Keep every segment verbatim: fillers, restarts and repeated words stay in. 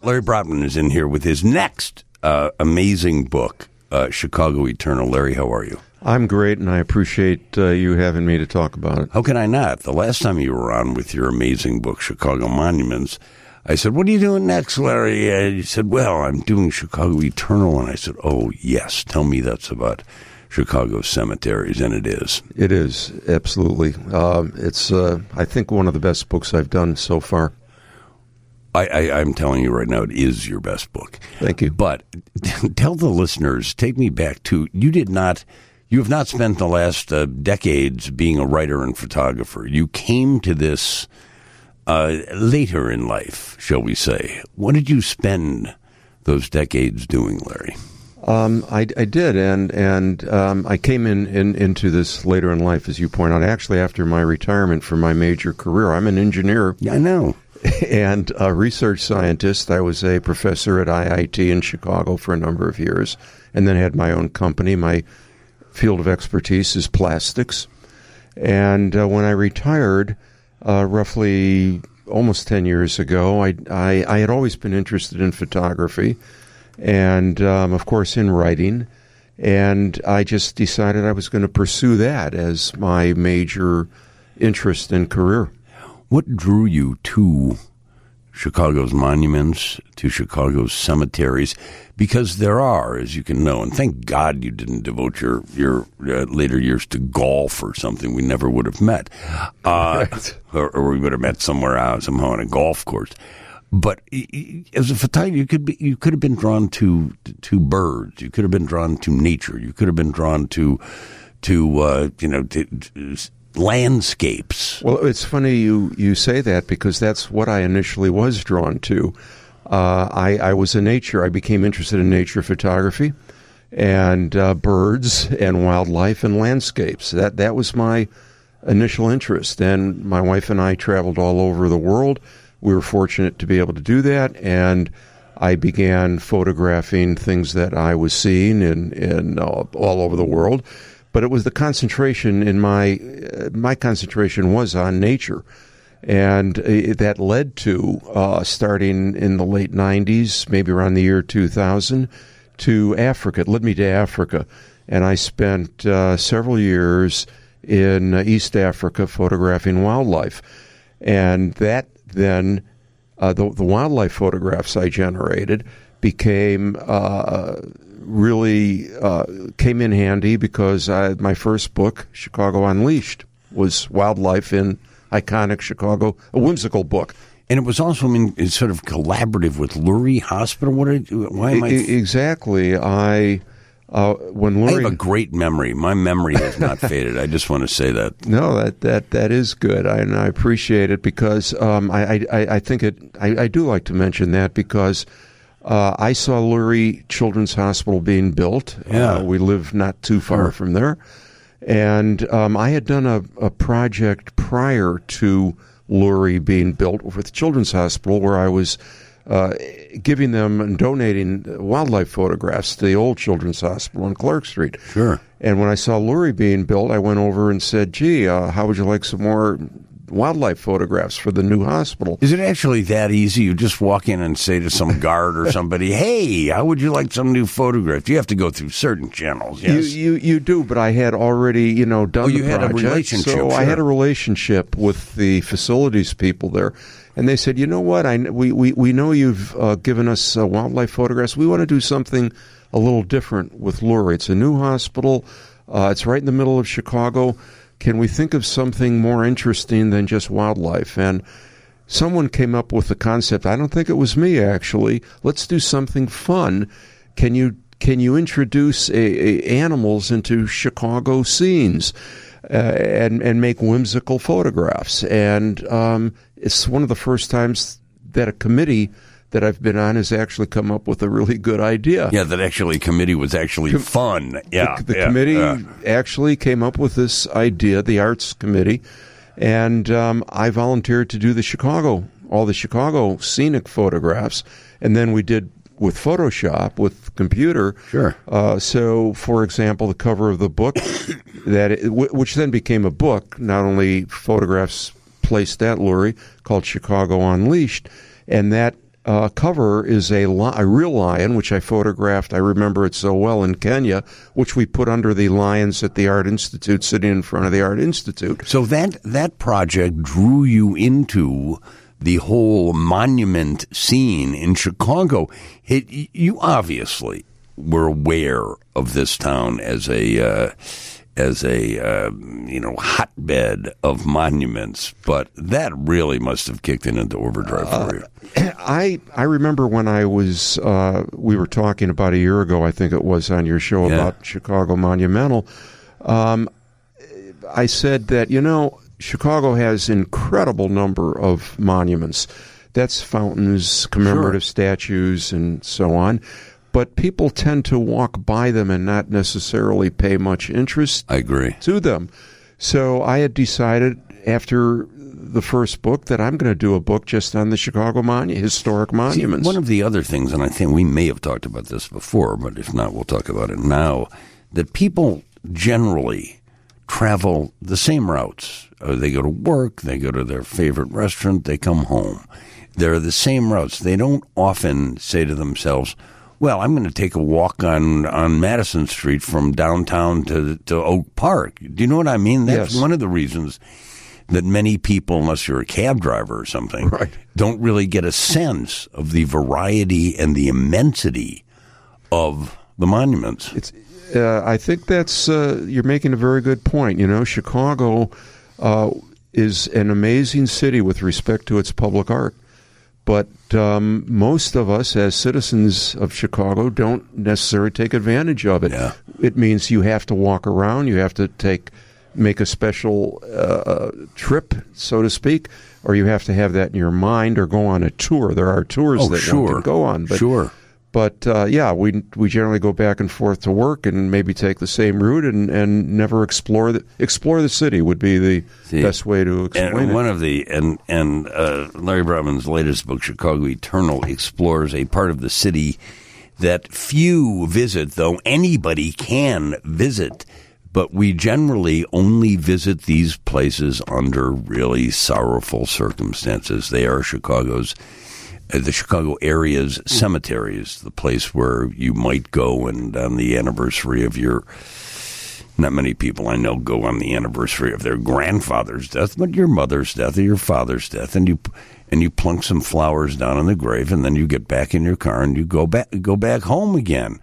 Larry Brotman is in here with his next uh, amazing book, uh, Chicago Eternal. Larry, how are you? I'm great, and I appreciate uh, you having me to talk about it. How can I not? The last time you were on with your amazing book, Chicago Monuments, I said, what are you doing next, Larry? And you said, well, I'm doing Chicago Eternal. And I said, oh, yes, tell me that's about Chicago cemeteries, and it is. It is, absolutely. Uh, it's, uh, I think, one of the best books I've done so far. I, I, I'm telling you right now, it is your best book. Thank you. But tell the listeners, take me back to, you did not, you have not spent the last uh, decades being a writer and photographer. You came to this uh, later in life, shall we say. What did you spend those decades doing, Larry? Um, I, I did, and and um, I came in, in into this later in life, as you point out, actually after my retirement from my major career. I'm an engineer. Yeah, I know. And a research scientist. I was a professor at I I T in Chicago for a number of years, and then had my own company. My field of expertise is plastics. And uh, when I retired, uh, roughly almost ten years ago, I, I, I had always been interested in photography and, um, of course, in writing. And I just decided I was going to pursue that as my major interest and career. What drew you to Chicago's monuments, to Chicago's cemeteries? Because there are, as you can know, and thank God you didn't devote your, your uh, later years to golf or something. We never would have met. Uh, right. or, or we would have met somewhere out, somehow on a golf course. But as a photographer, you could be, you could have been drawn to to birds. You could have been drawn to nature. You could have been drawn to to uh, you know to, to landscapes. Well, it's funny you, you say that because that's what I initially was drawn to. Uh, I, I was a nature. I became interested in nature photography and uh, birds and wildlife and landscapes. That that was my initial interest. And my wife and I traveled all over the world. We were fortunate to be able to do that, and I began photographing things that I was seeing in, in uh, all over the world. But it was the concentration in my, uh, my concentration was on nature. And uh, that led to, uh, starting in the late nineties, maybe around the year two thousand, to Africa. It led me to Africa. And I spent uh, several years in uh, East Africa photographing wildlife. And that then, uh, the, the wildlife photographs I generated became uh, really uh, came in handy because I, my first book, Chicago Unleashed, was wildlife in iconic Chicago, a whimsical book. And it was also, I mean, it's sort of collaborative with Lurie Hospital. What? Are, why am I? Th- exactly. I uh, when Lurie, I have a great memory. My memory has not faded. I just want to say that. No, that that that is good, I, and I appreciate it because um, I, I I think it. I, I do like to mention that because. Uh, I saw Lurie Children's Hospital being built. Yeah. Uh, we live not too far sure. from there. And um, I had done a, a project prior to Lurie being built with Children's Hospital where I was uh, giving them and donating wildlife photographs to the old Children's Hospital on Clark Street. Sure. And when I saw Lurie being built, I went over and said, gee, uh, how would you like some more wildlife photographs for the new hospital? Is it actually that easy? You just walk in and say to some guard or somebody, hey, how would you like some new photographs? You have to go through certain channels, yes? You you, you do, but I had already, you know, done oh, you the had project, a relationship. So sure. I had a relationship with the facilities people there. And they said, you know what, I, we, we, we know you've uh, given us uh, wildlife photographs. We want to do something a little different with Lurie. It's a new hospital. Uh, it's right in the middle of Chicago. Can we think of something more interesting than just wildlife? And someone came up with the concept. I don't think it was me, actually. Let's do something fun. Can you can you introduce a, a animals into Chicago scenes uh, and and make whimsical photographs? And um, it's one of the first times that a committee that I've been on has actually come up with a really good idea. Yeah, that actually committee was actually Com- fun. Yeah, The, the yeah, committee yeah. actually came up with this idea, the Arts Committee, and um, I volunteered to do the Chicago, all the Chicago scenic photographs, and then we did with Photoshop, with computer. Sure. Uh, so, for example, the cover of the book, that it, which then became a book, not only photographs placed at Lurie, called Chicago Unleashed, and that uh, cover is a, li- a real lion, which I photographed. I remember it so well in Kenya, which we put under the lions at the Art Institute, sitting in front of the Art Institute. So that that project drew you into the whole monument scene in Chicago. It, you obviously were aware of this town as a uh, as a uh, you know hotbed of monuments, but that really must have kicked in into overdrive for you. Uh, I I remember when I was uh, we were talking about a year ago, I think it was, on your show yeah. about Chicago Monumental. Um, I said that, you know, Chicago has incredible number of monuments. That's fountains, commemorative sure. statues, and so on. But people tend to walk by them and not necessarily pay much interest I agree. to them. So I had decided after the first book that I'm going to do a book just on the Chicago monu- historic monuments. See, one of the other things, and I think we may have talked about this before, but if not, we'll talk about it now, that people generally travel the same routes. Uh, they go to work, they go to their favorite restaurant, they come home. They're the same routes. They don't often say to themselves, well, I'm going to take a walk on, on Madison Street from downtown to, to Oak Park. Do you know what I mean? That's yes. one of the reasons that many people, unless you're a cab driver or something, right. don't really get a sense of the variety and the immensity of the monuments. It's, uh, I think that's uh, you're making a very good point. You know, Chicago uh, is an amazing city with respect to its public art. But um, most of us as citizens of Chicago don't necessarily take advantage of it. Yeah. It means you have to walk around, you have to take make a special uh, trip, so to speak, or you have to have that in your mind or go on a tour. There are tours oh, that sure. one can go on. But, sure. But, uh, yeah, we we generally go back and forth to work and maybe take the same route and, and never explore the, explore the city would be the See, best way to explain and it. One of the, and, and uh, Larry Brotman's latest book, Chicago Eternal, explores a part of the city that few visit, though anybody can visit. But we generally only visit these places under really sorrowful circumstances. They are Chicago's the Chicago area's cemeteries, the place where you might go and on the anniversary of your, not many people I know go on the anniversary of their grandfather's death, but your mother's death or your father's death, and you and you plunk some flowers down in the grave, and then you get back in your car and you go back go back home again.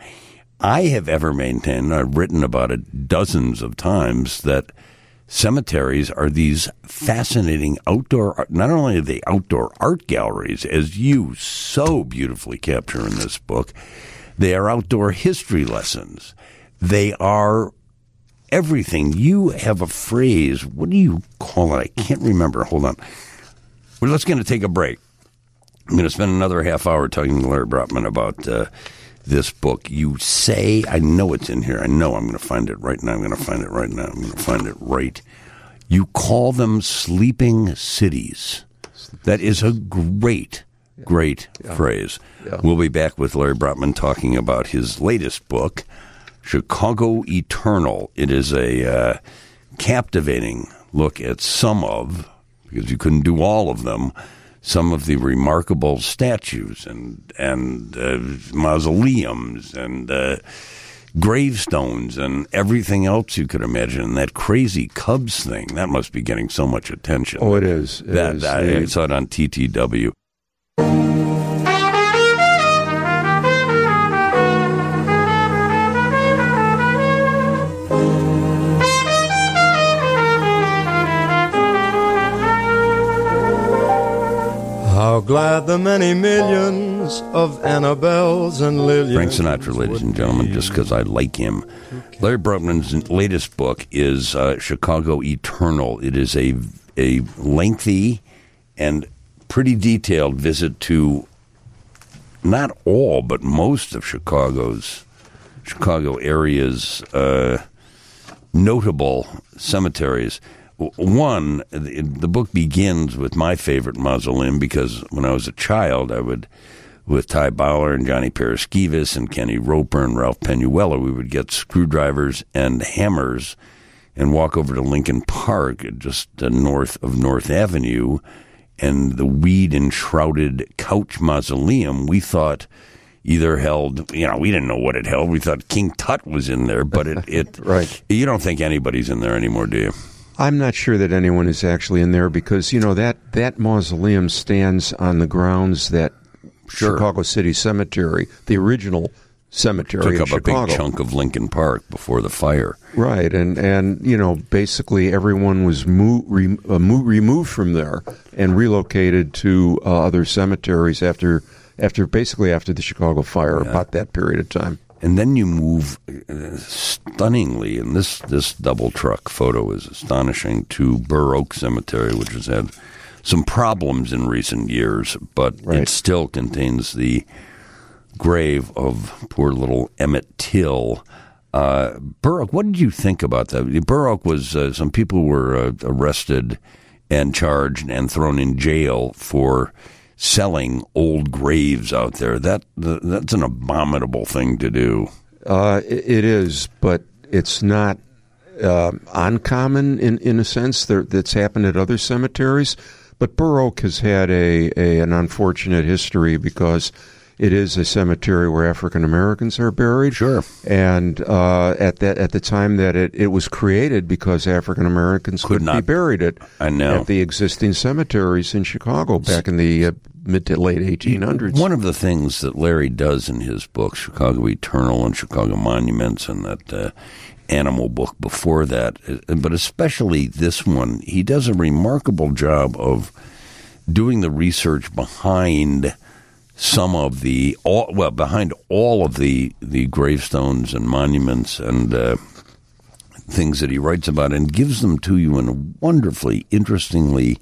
I have ever maintained, I've written about it dozens of times, that cemeteries are these fascinating outdoor, not only are they outdoor art galleries, as you so beautifully capture in this book, they are outdoor history lessons. They are everything. You have a phrase, what do you call it? I can't remember. Hold on. Well, let's going to take a break. I'm going to spend another half hour talking to Larry Brotman about uh, this book. You say, I know it's in here. I know I'm going to find it right now. I'm going to find it right now. I'm going to find it right. You call them sleeping cities. That is a great, great yeah. phrase. Yeah. We'll be back with Larry Brotman talking about his latest book, Chicago Eternal. It is a uh, captivating look at some of, because you couldn't do all of them, some of the remarkable statues and and uh, mausoleums and uh, gravestones and everything else you could imagine. That crazy Cubs thing, that must be getting so much attention. Oh, it is. It that, is. that, I saw it on T T W. How glad the many millions of Annabelles and Lillians. Frank Sinatra, ladies and gentlemen, just because I like him. Larry Brotman's latest book is uh, Chicago Eternal. It is a, a lengthy and pretty detailed visit to not all, but most of Chicago's, Chicago area's uh, notable cemeteries. One, the book begins with my favorite mausoleum because when I was a child, I would, with Ty Bauer and Johnny Paraskevas and Kenny Roper and Ralph Penuela, we would get screwdrivers and hammers and walk over to Lincoln Park, just uh, north of North Avenue, and the weed-enshrouded couch mausoleum, we thought either held, you know, we didn't know what it held. We thought King Tut was in there, but it, it right. You don't think anybody's in there anymore, do you? I'm not sure that anyone is actually in there because, you know, that, that mausoleum stands on the grounds that Sure. Chicago City Cemetery, the original cemetery Took in up Chicago. a big chunk of Lincoln Park before the fire. Right, and, and you know, basically everyone was mo- re- uh, mo- removed from there and relocated to uh, other cemeteries after, after basically after the Chicago fire, Yeah. about that period of time. And then you move uh, stunningly, and this, this double truck photo is astonishing, to Burr Oak Cemetery, which has had some problems in recent years, but Right. it still contains the grave of poor little Emmett Till. Uh, Burr Oak, what did you think about that? Burr Oak was, uh, some people were uh, arrested and charged and thrown in jail for selling old graves out there. That That's an abominable thing to do. Uh, it, it is, but it's not uh, uncommon in, in a sense. There, that's happened at other cemeteries. But Burr Oak has had a, a an unfortunate history because it is a cemetery where African Americans are buried. Sure. And uh, at that at the time that it, it was created, because African Americans Could could not- be buried at, I know. at the existing cemeteries in Chicago back in the uh, mid to late eighteen hundreds. One of the things that Larry does in his books, Chicago Eternal and Chicago Monuments, and that uh, animal book before that, but especially this one, he does a remarkable job of doing the research behind some of the, all, well, behind all of the, the gravestones and monuments and uh, things that he writes about, and gives them to you in a wonderfully, interestingly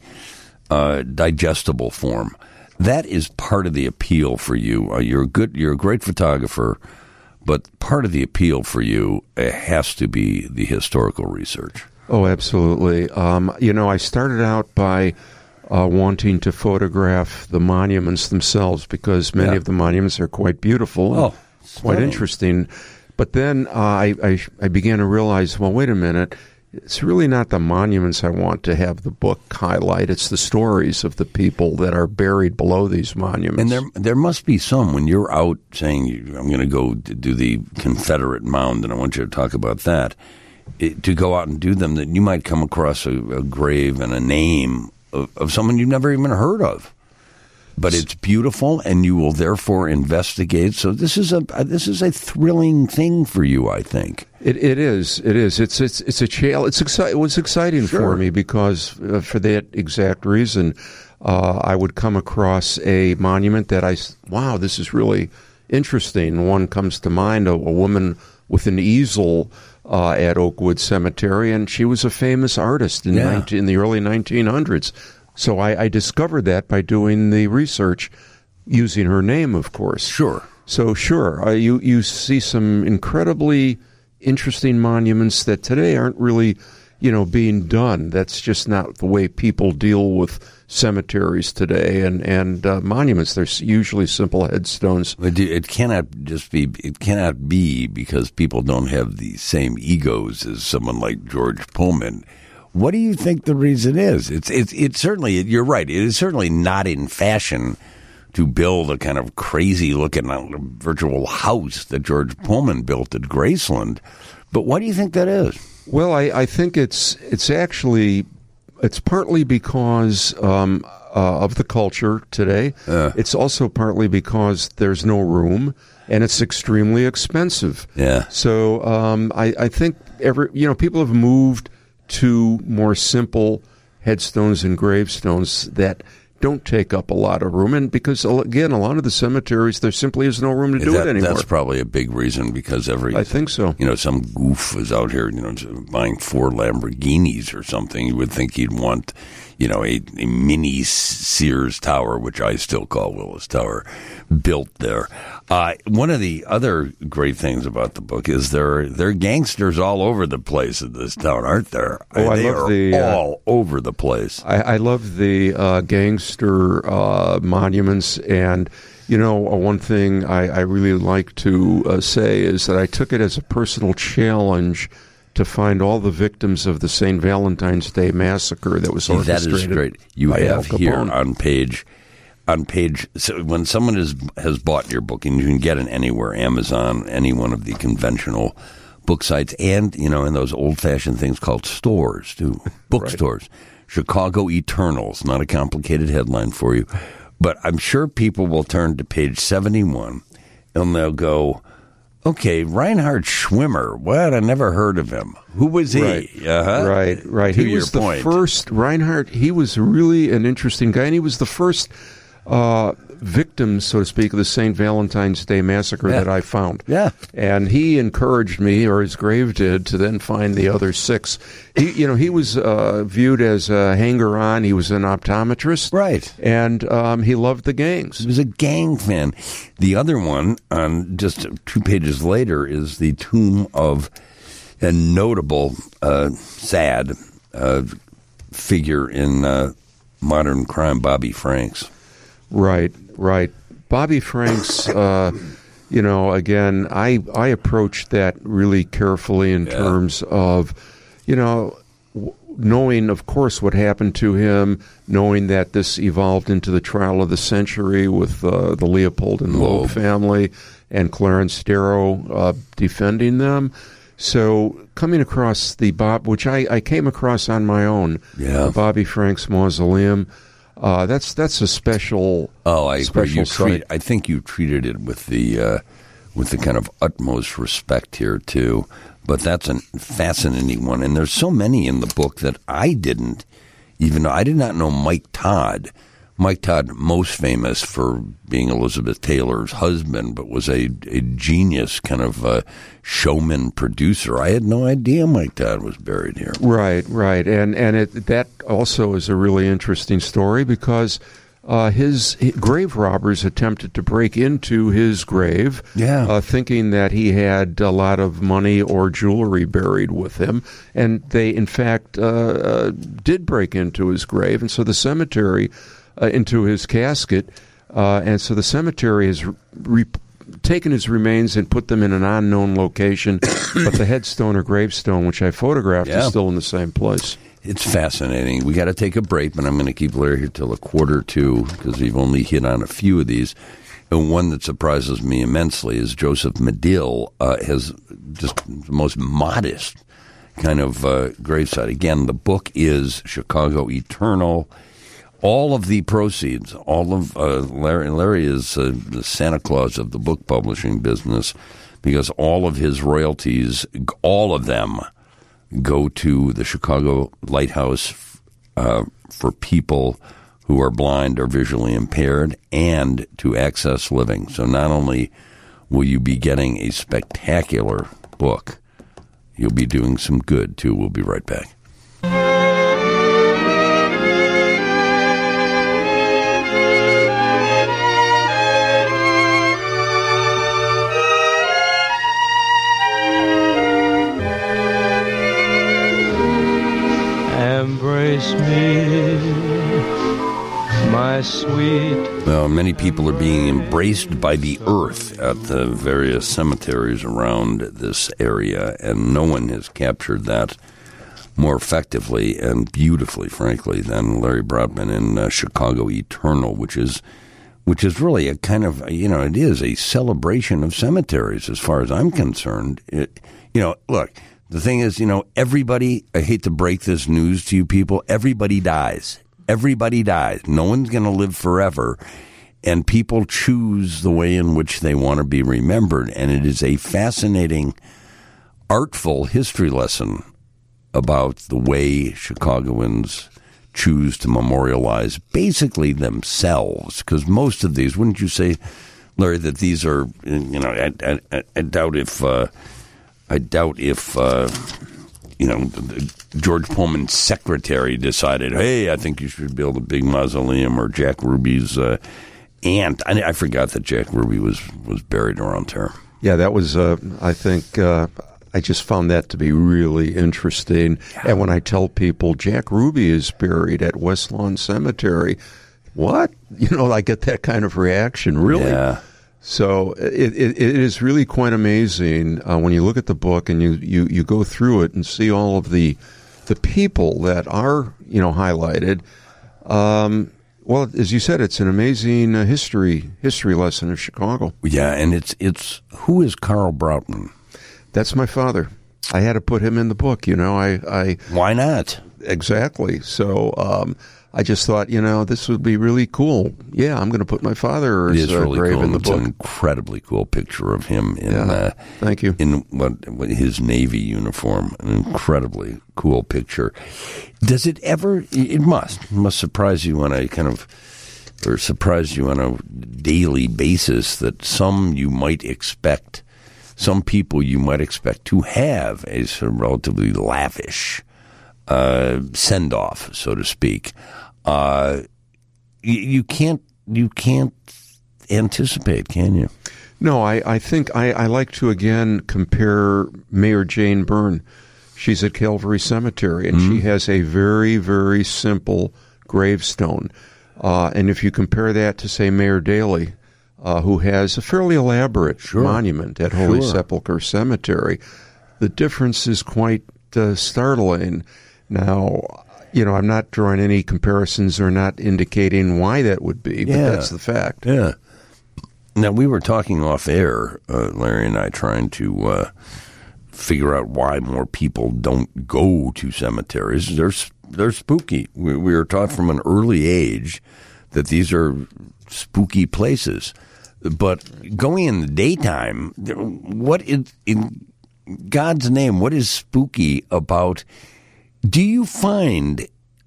uh, digestible form. That is part of the appeal for you. Uh, you're a good, you're a great photographer, but part of the appeal for you uh, has to be the historical research. Oh, absolutely. Um, you know, I started out by uh, wanting to photograph the monuments themselves because many Yeah. of the monuments are quite beautiful and Oh, quite stunning. interesting. But then uh, I, I, I began to realize, well, wait a minute. It's really not the monuments I want to have the book highlight. It's the stories of the people that are buried below these monuments. And there, there must be some when you're out saying, "I'm going to go to do the Confederate mound, and I want you to talk about that." It, to go out and do them, that you might come across a, a grave and a name of, of someone you've never even heard of. But it's beautiful, and you will therefore investigate. So this is a this is a thrilling thing for you, I think. It it is it is it's it's it's a challenge. It's exci- It was exciting Sure. for me because uh, for that exact reason, uh, I would come across a monument that I s- wow, this is really interesting. One comes to mind: a, a woman with an easel uh, at Oakwood Cemetery, and she was a famous artist in Yeah. nineteen, in the early nineteen hundreds. So I, I discovered that by doing the research, using her name, of course. Sure. So sure, uh, you you see some incredibly interesting monuments that today aren't really, you know, being done. That's just not the way people deal with cemeteries today and and uh, monuments. They're s- usually simple headstones. But do- it cannot just be. It cannot be because people don't have the same egos as someone like George Pullman. What do you think the reason is? It's it's it's certainly, you're right. It is certainly not in fashion to build a kind of crazy looking uh, virtual house that George Pullman built at Graceland. But why do you think that is? Well, I, I think it's it's actually it's partly because um, uh, of the culture today. Uh. It's also partly because there's no room and it's extremely expensive. Yeah. So um, I, I think every you know people have moved to more simple headstones and gravestones that don't take up a lot of room, and because again, a lot of the cemeteries there simply is no room to do That- it anymore. That's probably a big reason, because every I think so. you know, some goof is out here, you know, buying four Lamborghinis or something. You would think he'd want, you know, a, a mini Sears Tower, which I still call Willis Tower, built there. Uh, one of the other great things about the book is there there are gangsters all over the place in this town, aren't there? Oh, I they love are the, uh, all over the place. I, I love the uh, gangster uh, monuments, and you know, uh, one thing I, I really like to uh, say is that I took it as a personal challenge to find all the victims of the Saint Valentine's Day massacre that was See, orchestrated. That is great. You by have Al here Capone. on page, on page. So when someone is, has bought your book, and you can get it anywhere, Amazon, any one of the conventional book sites, and you know, in those old-fashioned things called stores, too, bookstores. Right. Chicago Eternals, not a complicated headline for you, but I'm sure people will turn to page seventy-one, and they'll go, okay, Reinhard Schwimmer. What? I never heard of him. Who was he? Right, uh-huh. right. right. To He your was the point. first, Reinhard, he was really an interesting guy, and he was the first uh, victim, so to speak, of the Saint Valentine's Day massacre Yeah. that I found. Yeah. And he encouraged me, or his grave did, to then find the other six. He, you know, he was uh, viewed as a hanger-on. He was an optometrist. Right. And um, he loved the gangs. He was a gang fan. The other one, on just two pages later, is the tomb of a notable, uh, sad uh, figure in uh, modern crime, Bobby Franks. Right, right. Bobby Franks, uh, you know, again, I I approached that really carefully in Yeah. terms of, you know, w- knowing, of course, what happened to him, knowing that this evolved into the trial of the century with uh, the Leopold and Loeb Loeb. family and Clarence Darrow uh, defending them. So coming across the Bob, which I, I came across on my own, Yeah. the Bobby Franks Mausoleum. Uh, that's that's a special. Oh, I agree. special You treat, site. I think you treated it with the uh, with the kind of utmost respect here too. But that's a fascinating one, and there's so many in the book that I didn't even know. I did not know Mike Todd. Mike Todd, most famous for being Elizabeth Taylor's husband, but was a, a genius kind of uh, showman producer. I had no idea Mike Todd was buried here. Right, right, and and it, that also is a really interesting story because uh, his, his grave robbers attempted to break into his grave, Yeah. uh, thinking that he had a lot of money or jewelry buried with him, and they in fact uh, uh, did break into his grave, and so the cemetery. Uh, into his casket, uh, and so the cemetery has re- taken his remains and put them in an unknown location, but the headstone or gravestone, which I photographed, Yeah. is still in the same place. It's fascinating. We got to take a break, but I'm going to keep Larry here till a quarter to because we've only hit on a few of these. And one that surprises me immensely is Joseph Medill uh, has just the most modest kind of uh, gravesite. Again, the book is Chicago Eternal. All of the proceeds, all of uh, Larry, Larry is uh, the Santa Claus of the book publishing business because all of his royalties, all of them, go to the Chicago Lighthouse uh, for people who are blind or visually impaired and to Access Living. So not only will you be getting a spectacular book, you'll be doing some good, too. We'll be right back. Embrace me, my sweet. Well, many people are being embraced by the earth at the various cemeteries around this area, and no one has captured that more effectively and beautifully, frankly, than Larry Broadman in uh, Chicago Eternal, which is which is really a kind of, you know, it is a celebration of cemeteries as far as I'm concerned. It, you know, look, the thing is, you know, everybody, I hate to break this news to you people, everybody dies. Everybody dies. No one's going to live forever. And people choose the way in which they want to be remembered. And it is a fascinating, artful history lesson about the way Chicagoans choose to memorialize basically themselves. Because most of these, wouldn't you say, Larry, that these are, you know, I, I, I doubt if, uh, I doubt if, uh, you know, George Pullman's secretary decided, hey, I think you should build a big mausoleum, or Jack Ruby's uh, aunt. I, I forgot that Jack Ruby was, was buried around there. Yeah, that was, uh, I think, uh, I just found that to be really interesting. Yeah. And when I tell people Jack Ruby is buried at West Lawn Cemetery, what? You know, I get that kind of reaction. Really? Yeah. So it, it, it is really quite amazing uh, when you look at the book and you, you, you go through it and see all of the the people that are, you know, highlighted. Um, well, as you said, it's an amazing uh, history history lesson of Chicago. Yeah, and it's it's who is Carl Broutman? That's my father. I had to put him in the book. You know, I, I why not? Exactly. So um, I just thought, you know, this would be really cool. Yeah, I'm going to put my father's it is uh, really grave cool. in the it's book. An incredibly cool picture of him in yeah. uh, thank you in what, what his Navy uniform. An incredibly cool picture. Does it ever? It must it must surprise you on a kind of or surprise you on a daily basis that some you might expect, some people you might expect to have a sort of relatively lavish uh, send off, so to speak. Uh, you, you can't you can't anticipate, can you? No, I, I think I, I like to again compare Mayor Jane Byrne. She's at Calvary Cemetery, and mm-hmm. she has a very, very simple gravestone. Uh, and if you compare that to, say, Mayor Daley, uh, who has a fairly elaborate sure. monument at Holy sure. Sepulchre Cemetery, the difference is quite uh, startling. Now, you know, I'm not drawing any comparisons or not indicating why that would be, but yeah. that's the fact. Yeah. Now, we were talking off air, uh, Larry and I, trying to uh, figure out why more people don't go to cemeteries. They're, they're spooky. We, we were taught from an early age that these are spooky places. But going in the daytime, what is, in God's name, what is spooky about? Do you find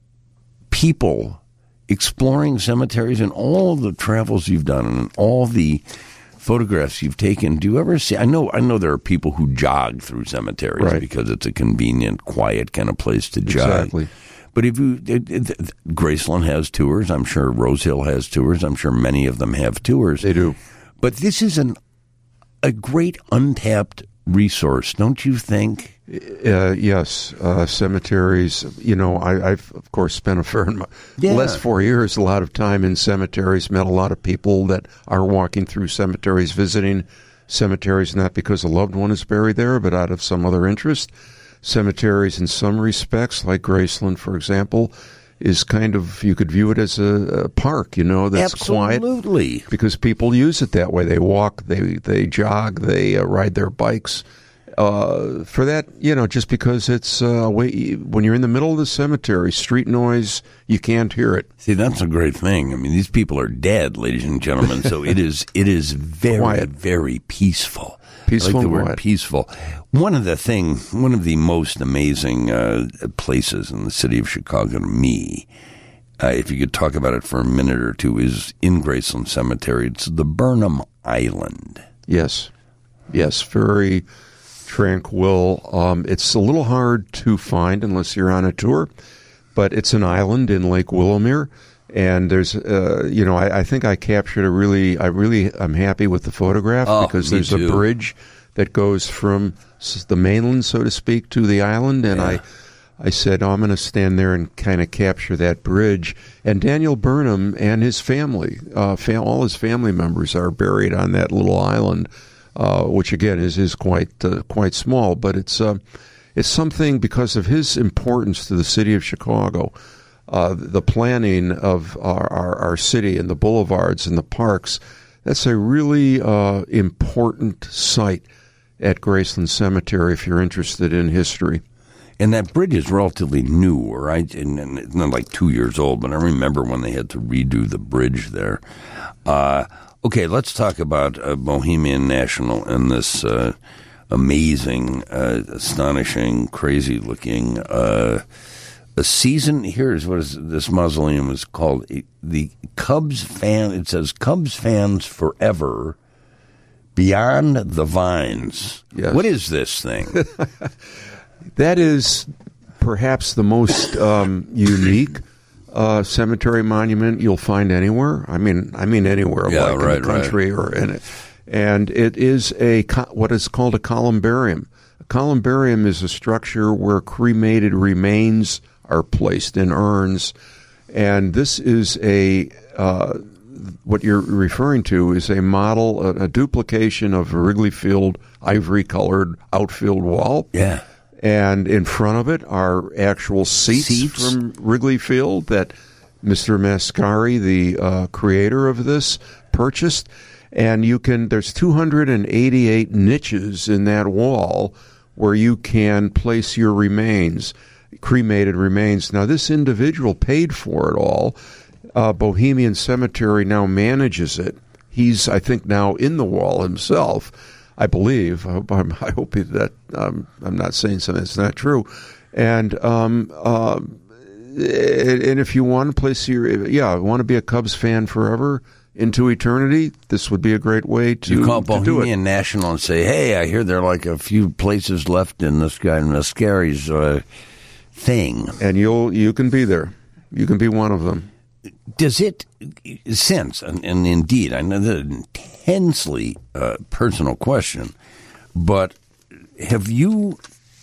people exploring cemeteries and all the travels you've done and all the photographs you've taken? Do you ever see? I know, I know there are people who jog through cemeteries right. because it's a convenient, quiet kind of place to jog. Exactly. But if you, it, it, Graceland has tours. I'm sure Rose Hill has tours. I'm sure many of them have tours. They do. But this is an a great untapped resource, don't you think? Uh, yes, uh, cemeteries. You know, I, I've of course spent a fair amount, yeah. last four years, a lot of time in cemeteries. Met a lot of people that are walking through cemeteries, visiting cemeteries, not because a loved one is buried there, but out of some other interest. Cemeteries, in some respects, like Graceland, for example, is kind of, you could view it as a, a park, you know, that's Absolutely. quiet. Absolutely. Because people use it that way. They walk, they they jog, they uh, ride their bikes. Uh, for that, you know, just because it's uh, way, when you're in the middle of the cemetery, street noise, you can't hear it. See, that's a great thing. I mean, these people are dead, ladies and gentlemen, so it is it is very, quiet. very peaceful. Peaceful, I like the word quiet. peaceful. One of the thing, one of the most amazing uh, places in the city of Chicago to me, uh, if you could talk about it for a minute or two, is in Graceland Cemetery. It's the Burnham Island. Yes, yes, very tranquil. Um, it's a little hard to find unless you're on a tour, but it's an island in Lake Willowmere. And there's, uh, you know, I, I think I captured a really, I really, I'm happy with the photograph oh, because me there's too. a bridge that goes from the mainland, so to speak, to the island. And yeah. I, I said, oh, I'm going to stand there and kind of capture that bridge. And Daniel Burnham and his family, uh, fam- all his family members are buried on that little island, uh, which again is is quite uh, quite small, but it's uh, it's something because of his importance to the city of Chicago. Uh, the planning of our, our, our city and the boulevards and the parks, that's a really uh, important site at Graceland Cemetery if you're interested in history. And that bridge is relatively new, right? And, and it's not like two years old, but I remember when they had to redo the bridge there. Uh, okay, let's talk about uh, Bohemian National and this uh, amazing, uh, astonishing, crazy-looking uh a season, here's what is, this mausoleum is called, the Cubs fan, it says Cubs fans forever, beyond the vines. Yes. What is this thing? That is perhaps the most um, unique uh, cemetery monument you'll find anywhere. I mean, I mean anywhere, yeah, like right, in the country right. or in it. And it is a what is called a columbarium. A columbarium is a structure where cremated remains are placed in urns, and this is a uh, what you're referring to is a model, a, a duplication of a Wrigley Field ivory-colored outfield wall. Yeah. And in front of it are actual seats, Seats? from Wrigley Field that Mister Mascari, the uh, creator of this, purchased. And you can, there's two hundred eighty-eight niches in that wall where you can place your remains, cremated remains. Now, this individual paid for it all. Uh, Bohemian Cemetery now manages it. He's, I think, now in the wall himself, I believe. I hope, I'm, I hope that um, I'm not saying something that's not true. And um, uh, and if you want to place your, yeah, want to be a Cubs fan forever into eternity, this would be a great way to, you call to do it. Bohemian National and say, hey, I hear there are like a few places left in this guy Mascari's uh, thing. And you'll you can be there. You can be one of them. Does it, since, and, and indeed, I know that's an intensely uh, personal question, but have you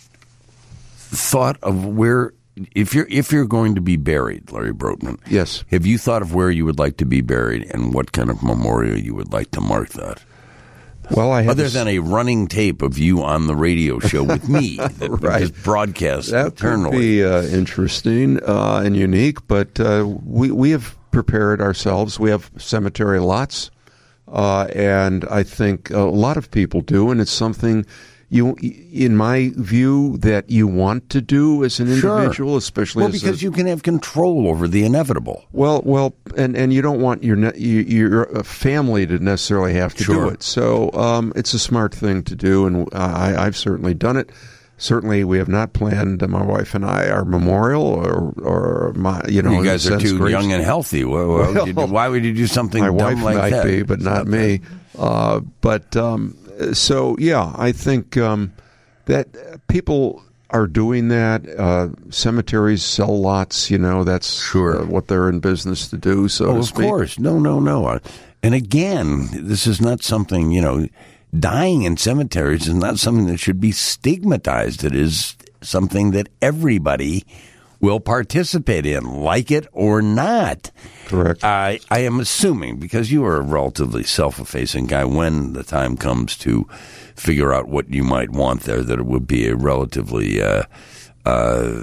thought of where, if you're if you're going to be buried, Larry Brotman? Yes. Have you thought of where you would like to be buried and what kind of memorial you would like to mark that? Well, I have Other than a running tape of you on the radio show with me that right. is broadcast that eternally. would be uh, interesting uh, and unique, but uh, we, we have prepared ourselves. We have cemetery lots, uh, and I think a lot of people do, and it's something you, in my view, that you want to do as an individual, Sure. especially well, as because a, you can have control over the inevitable. Well, well, and, and you don't want your ne- you, your family to necessarily have to Sure. do it. So um, it's a smart thing to do, and I, I've certainly done it. Certainly, we have not planned, uh, my wife and I, our memorial or, or my, you know, You guys in a are sense, too graves- young and healthy. Why, why, would you do, why would you do something My dumb wife like might that? be, but not me. Uh, but um, so, yeah, I think um, that people are doing that. Uh, cemeteries sell lots. You know, that's Sure. uh, what they're in business to do. So Oh, to of speak. course. No, no, no. And again, this is not something, you know, dying in cemeteries is not something that should be stigmatized. It is something that everybody will participate in, like it or not. Correct. I, I am assuming, because you are a relatively self-effacing guy, when the time comes to figure out what you might want there, that it would be a relatively, uh, uh,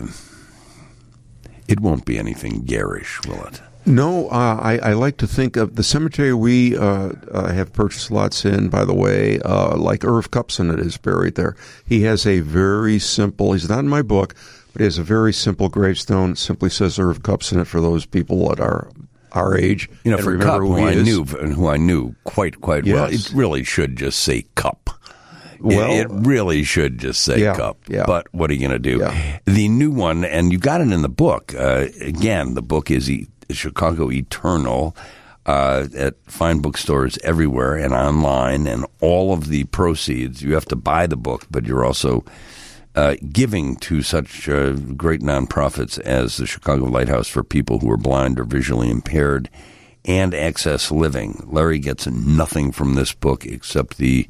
it won't be anything garish, will it? No, uh, I, I like to think of the cemetery we uh, uh, have purchased lots in, by the way, uh, like Irv Kupcinet is buried there. He has a very simple, he's not in my book, but he has a very simple gravestone. It simply says Irv Kupcinet for those people at our our age. You know, and for remember Cup, who who he I is. knew, and who I knew quite, quite well, Yes. it really should just say Cup. Well, it, it really should just say yeah, Cup. yeah. But what are you going to do? Yeah. The new one, and you got it in the book. Uh, again, the book is e- Chicago Eternal uh, at fine bookstores everywhere and online, and all of the proceeds, you have to buy the book, but you're also uh, giving to such uh, great nonprofits as the Chicago Lighthouse for people who are blind or visually impaired and Access Living. Larry gets nothing from this book except the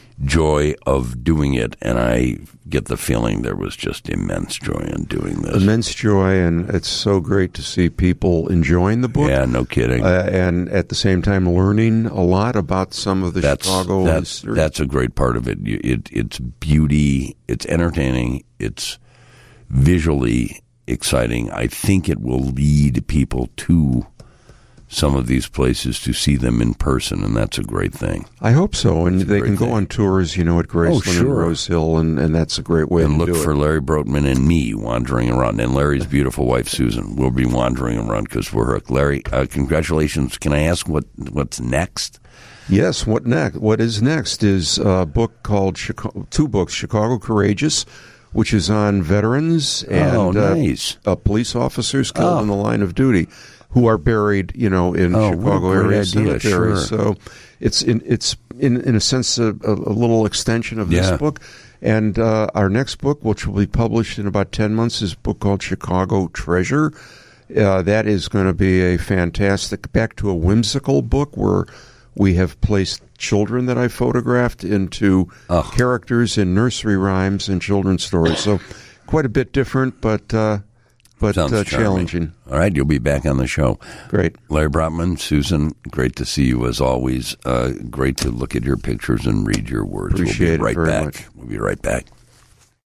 joy of doing it, and I get the feeling there was just immense joy in doing this. Immense joy, and it's so great to see people enjoying the book. Yeah, no kidding. Uh, and at the same time learning a lot about some of the that's, Chicago that's, history. that's a great part of it. You- it. It's beauty, it's entertaining, it's visually exciting. I think it will lead people to some of these places to see them in person, and that's a great thing. I hope so, and they great can go thing. on tours, you know, at Graceland Oh, sure. and Rose Hill, and, and that's a great way And to look do for it. Larry Brotman and me wandering around, and Larry's beautiful wife, Susan, will be wandering around because we're hooked. Larry, uh, congratulations. Can I ask what what's next? Yes, what next? What is next is a book called, Chicago, two books, Chicago Courageous, which is on veterans and Oh, nice. uh, uh, police officers killed Oh. in the line of duty who are buried, you know, in Oh, what a Chicago great area idea, cemeteries. sure. So it's in it's in in a sense a, a, a little extension of this Yeah. book. And uh, our next book, which will be published in about ten months, is a book called Chicago Treasure. Uh, that is going to be a fantastic, back to a whimsical book where we have placed children that I photographed into Oh. characters in nursery rhymes and children's stories. So quite a bit different, but uh, but Sounds uh, charming. challenging. All right, you'll be back on the show. Great. Larry Brotman, Susan, great to see you as always. Uh, great to look at your pictures and read your words. Appreciate we'll be right it very back. much. We'll be right back.